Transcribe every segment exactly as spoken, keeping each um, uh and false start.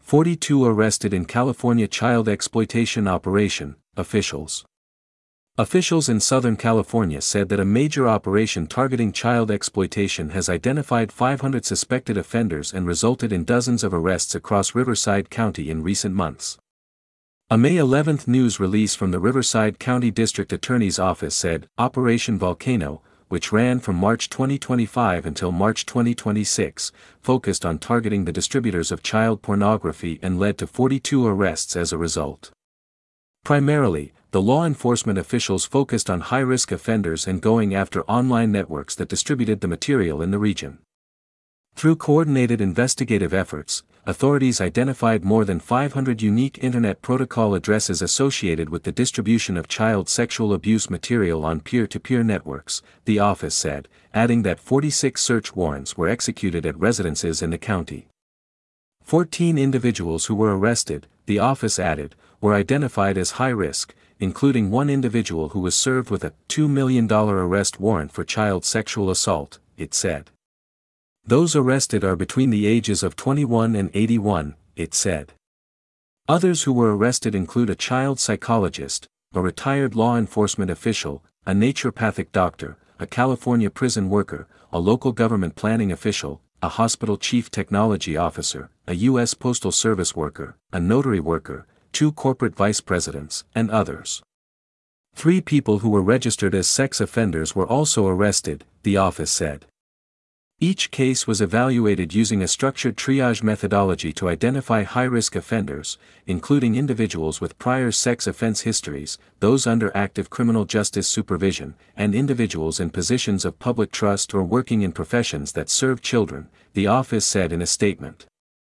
forty-two arrested in California child exploitation operation, officials. Officials in Southern California said that a major operation targeting child exploitation has identified five hundred suspected offenders and resulted in dozens of arrests across Riverside County in recent months. A May eleventh news release from the Riverside County District Attorney's Office said, Operation Volcano, which ran from March twenty twenty-five until March twenty twenty-six, focused on targeting the distributors of child pornography and led to forty-two arrests as a result. Primarily, the law enforcement officials focused on high-risk offenders and going after online networks that distributed the material in the region. Through coordinated investigative efforts, authorities identified more than five hundred unique Internet Protocol addresses associated with the distribution of child sexual abuse material on peer-to-peer networks, the office said, adding that forty-six search warrants were executed at residences in the county. fourteen individuals who were arrested, the office added, were identified as high risk, including one individual who was served with a two million dollars arrest warrant for child sexual assault, it said. Those arrested are between the ages of twenty-one and eighty-one, it said. Others who were arrested include a child psychologist, a retired law enforcement official, a naturopathic doctor, a California prison worker, a local government planning official, a hospital chief technology officer, a U S Postal Service worker, a notary worker, two corporate vice presidents, and others. Three people who were registered as sex offenders were also arrested, the office said. Each case was evaluated using a structured triage methodology to identify high-risk offenders, including individuals with prior sex offense histories, those under active criminal justice supervision, and individuals in positions of public trust or working in professions that serve children, the office said in a statement.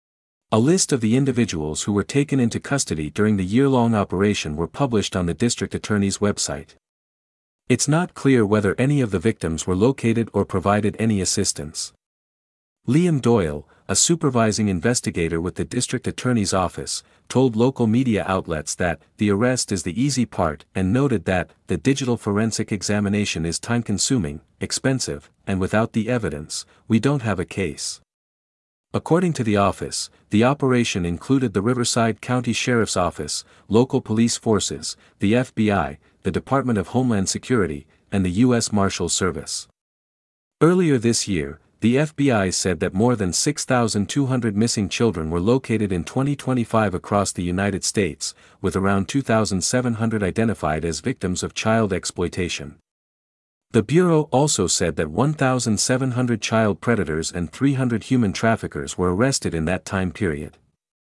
A list of the individuals who were taken into custody during the year-long operation were published on the district attorney's website. It's not clear whether any of the victims were located or provided any assistance. Liam Doyle, a supervising investigator with the district attorney's office, told local media outlets that the arrest is the easy part and noted that the digital forensic examination is time-consuming, expensive, and without the evidence, we don't have a case. According to the office, the operation included the Riverside County Sheriff's Office, local police forces, the F B I, the Department of Homeland Security, and the U S Marshals Service. Earlier this year, the F B I said that more than six thousand two hundred missing children were located in twenty twenty-five across the United States, with around two thousand seven hundred identified as victims of child exploitation. The Bureau also said that one thousand seven hundred child predators and three hundred human traffickers were arrested in that time period.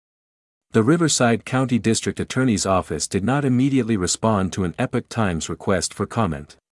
The Riverside County District Attorney's Office did not immediately respond to an Epoch Times request for comment.